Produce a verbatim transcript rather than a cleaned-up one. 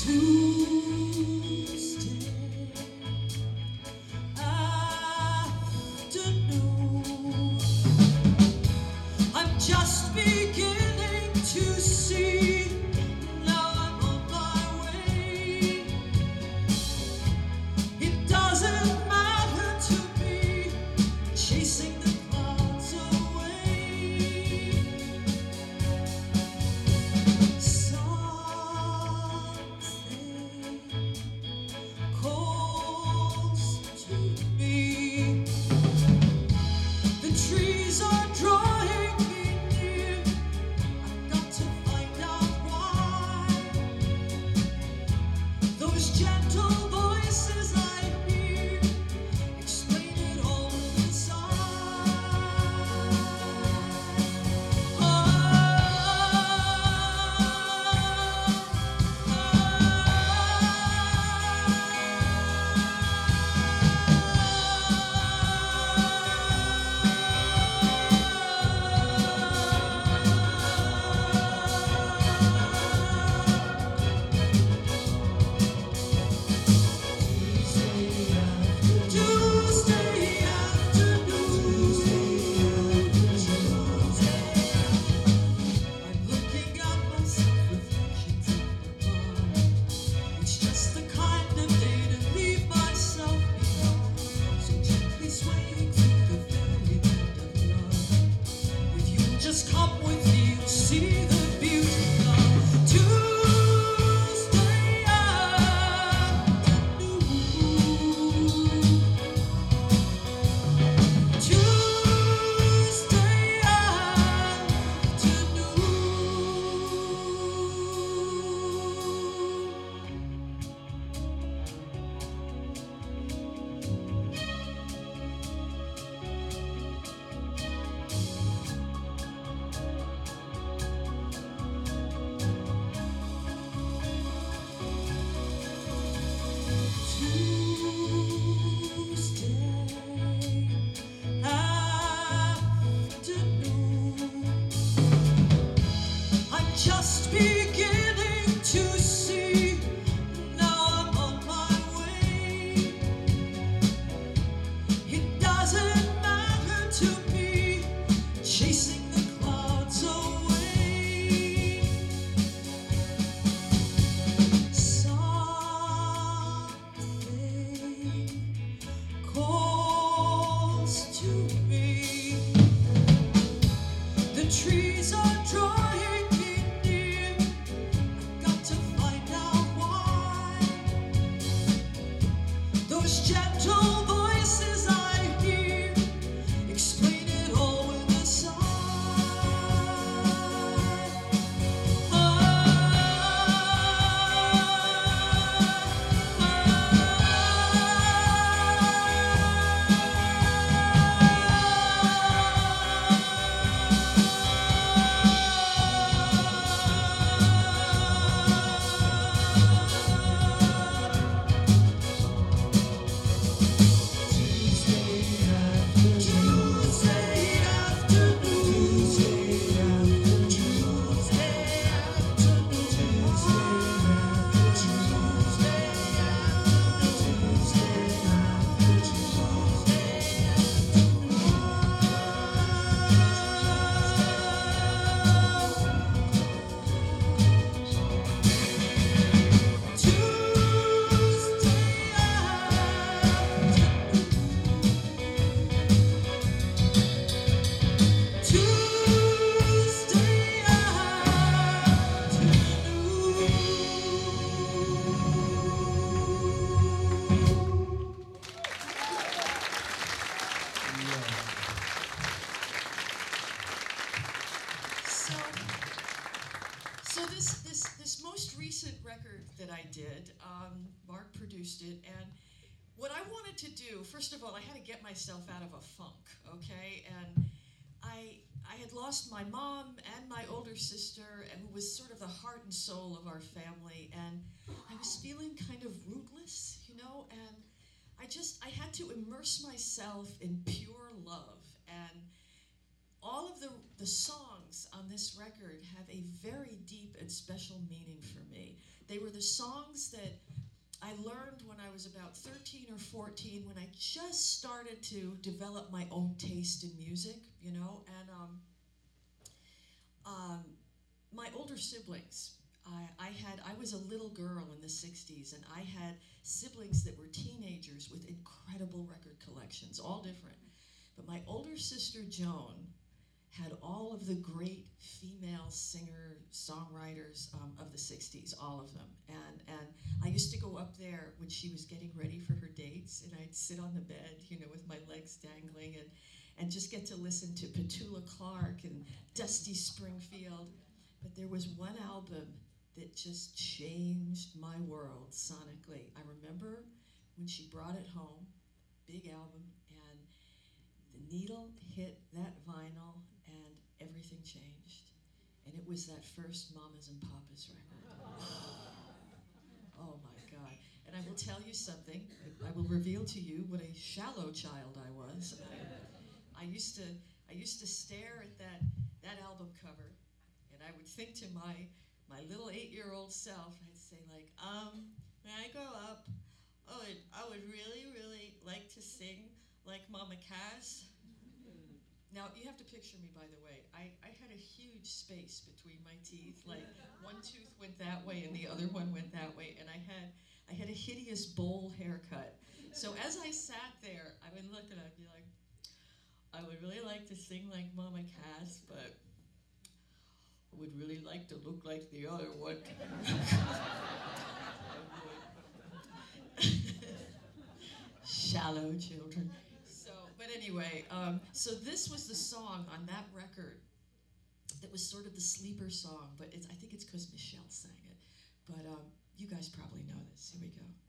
Tuesday afternoon. I'm just beginning to see. Now I'm on my way. It doesn't matter to me, chasing the clouds away. Something calls to me. The trees are drawing me near. I've got to find out why. Those gentle voices I hear explain it all inside. Ah, Tuesday afternoon. I'm looking at myself, reflections in my mind. It's just the kind of day to leave myself behind. So gently swaying through the very end of love. If you just come with me, you'll see the beauty of Tuesday afternoon. Tuesday afternoon. I'm just beginning to see. Now I'm on my way. It doesn't matter to me, chasing the clouds away. Something calls to me. The trees are drawing me near. I've got to find out why. Those gentle voices I hear explain it all with a sigh. Tuesday afternoon. Tuesday So, so this this this most recent record that I did, um, Mark produced it, and what I wanted to do, first of all, I had to get myself out of a funk, okay? And I I had lost my mom and my older sister, and who was sort of the heart and soul of our family, and I was feeling kind of rootless, you know, and I just I had to immerse myself in pure love, and all of the, the songs on this record have a very deep and special meaning for me. They were the songs that I learned when I was about thirteen or fourteen, when I just started to develop my own taste in music, you know, and um, um, my older siblings, I, I had, I was a little girl in the sixties, and I had siblings that were teenagers with incredible record collections, all different. But my older sister, Joan, had all of the great female singer songwriters um, of the sixties, all of them. And, and I used to go up there when she was getting ready for her dates, and I'd sit on the bed, you know, with my legs dangling, and, and just get to listen to Petula Clark and Dusty Springfield. But there was one album that just changed my world sonically. I remember when she brought it home, big album, and the needle hit that vinyl, and everything changed. And it was that first Mamas and Papas record. Oh my God. And I will tell you something. I will reveal to you what a shallow child I was. I, I used to I used to stare at that, that album cover, and I would think to my, my little eight-year-old self, I'd say like, um, when I grow up, I would, I would really, really like to sing like Mama Cass. Now, you have to picture me, by the way. I, I had a huge space between my teeth. Like, one tooth went that way and the other one went that way. And I had I had a hideous bowl haircut. So as I sat there, I would look and I'd be like, I would really like to sing like Mama Cass, but I would really like to look like the other one. Shallow children. But anyway, um, so this was the song on that record that was sort of the sleeper song, but it's, I think it's because Michelle sang it. But um, you guys probably know this. Here we go.